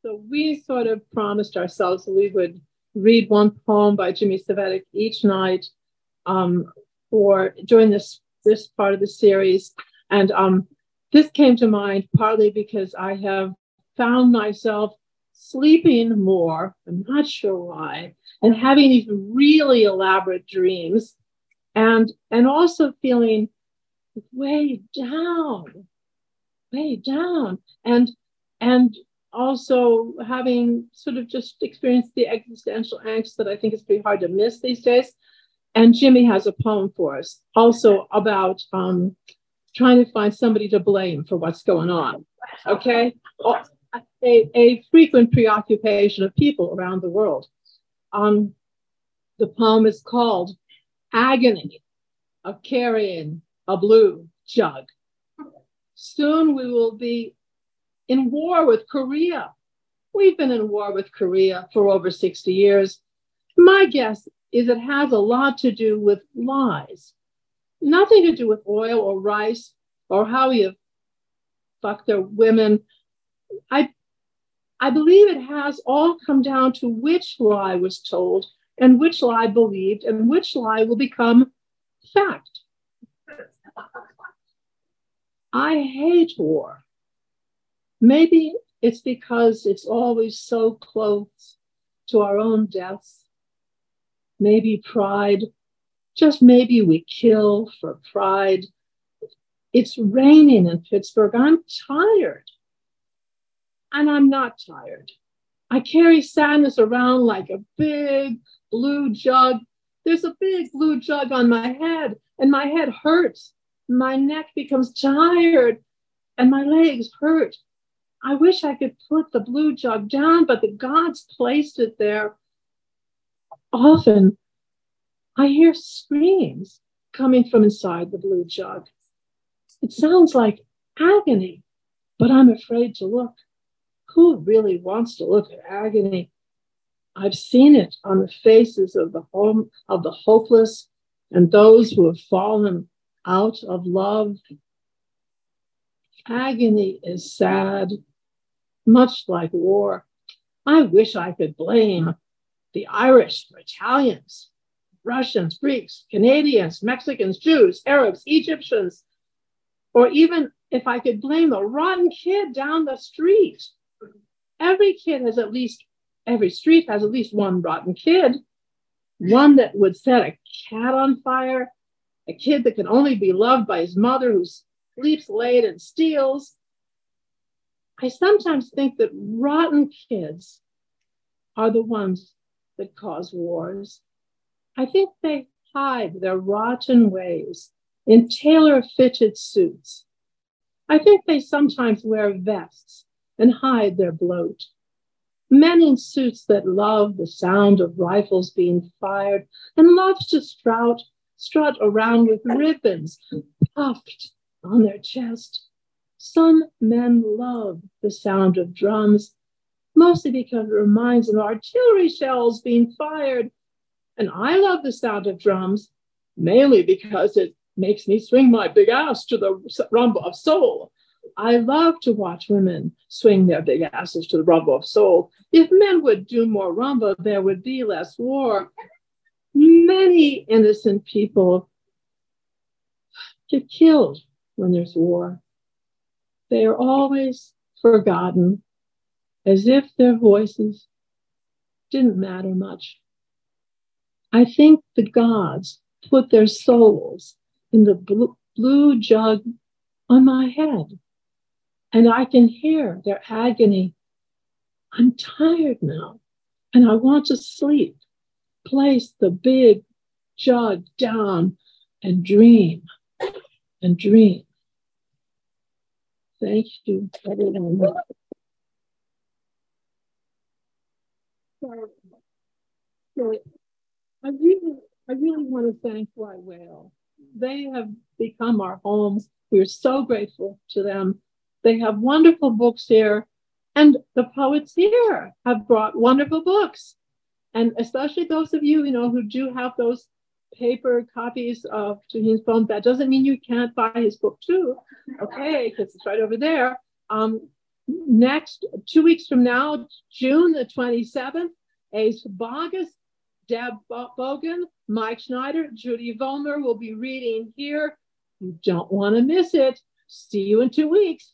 So we sort of promised ourselves that we would read one poem by Jimmy Cvetic each night for during this part of the series. And this came to mind partly because I have found myself sleeping more, I'm not sure why, and having these really elaborate dreams, and also feeling way down, and also having sort of just experienced the existential angst that I think is pretty hard to miss these days. And Jimmy has a poem for us also about trying to find somebody to blame for what's going on, okay? A frequent preoccupation of people around the world. The poem is called Agony of Carrying a Blue Jug. Soon we will be in war with Korea. We've been in war with Korea for over 60 years. My guess is it has a lot to do with lies. Nothing to do with oil or rice or how you fuck their women. I believe it has all come down to which lie was told and which lie believed and which lie will become fact. I hate war. Maybe it's because it's always so close to our own deaths. Maybe pride, just maybe we kill for pride. It's raining in Pittsburgh. I'm tired. And I'm not tired. I carry sadness around like a big blue jug. There's a big blue jug on my head, and my head hurts. My neck becomes tired, and my legs hurt. I wish I could put the blue jug down, but the gods placed it there. Often, I hear screams coming from inside the blue jug. It sounds like agony, but I'm afraid to look. Who really wants to look at agony? I've seen it on the faces of the hopeless and those who have fallen out of love. Agony is sad, much like war. I wish I could blame the Irish for Italians, Russians, Greeks, Canadians, Mexicans, Jews, Arabs, Egyptians, or even if I could blame a rotten kid down the street. Every street has at least one rotten kid, one that would set a cat on fire, a kid that can only be loved by his mother who sleeps late and steals. I sometimes think that rotten kids are the ones that cause wars. I think they hide their rotten ways in tailor-fitted suits. I think they sometimes wear vests and hide their bloat. Men in suits that love the sound of rifles being fired and love to strut around with ribbons puffed on their chest. Some men love the sound of drums, mostly because it reminds them of artillery shells being fired. And I love the sound of drums, mainly because it makes me swing my big ass to the rumble of soul. I love to watch women swing their big asses to the rumble of soul. If men would do more rumba, there would be less war. Many innocent people get killed when there's war. They are always forgotten, as if their voices didn't matter much. I think the gods put their souls in the blue jug on my head, and I can hear their agony. I'm tired now, and I want to sleep. Place the big jug down and dream, and dream. Thank you, everyone. So I really want to thank Why Whale. They have become our homes. We're so grateful to them. They have wonderful books here, and the poets here have brought wonderful books. And especially those of you, who do have those paper copies of Tuhin's poem, that doesn't mean you can't buy his book too, okay, because it's right over there. Next, 2 weeks from now, June the 27th, Ace Bogus, Deb Bogan, Mike Schneider, Judy Vollmer will be reading here. You don't want to miss it. See you in 2 weeks.